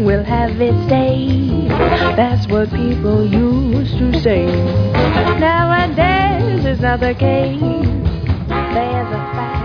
king will have its day. That's what people used to say. Nowadays it's not the case. There's a fact.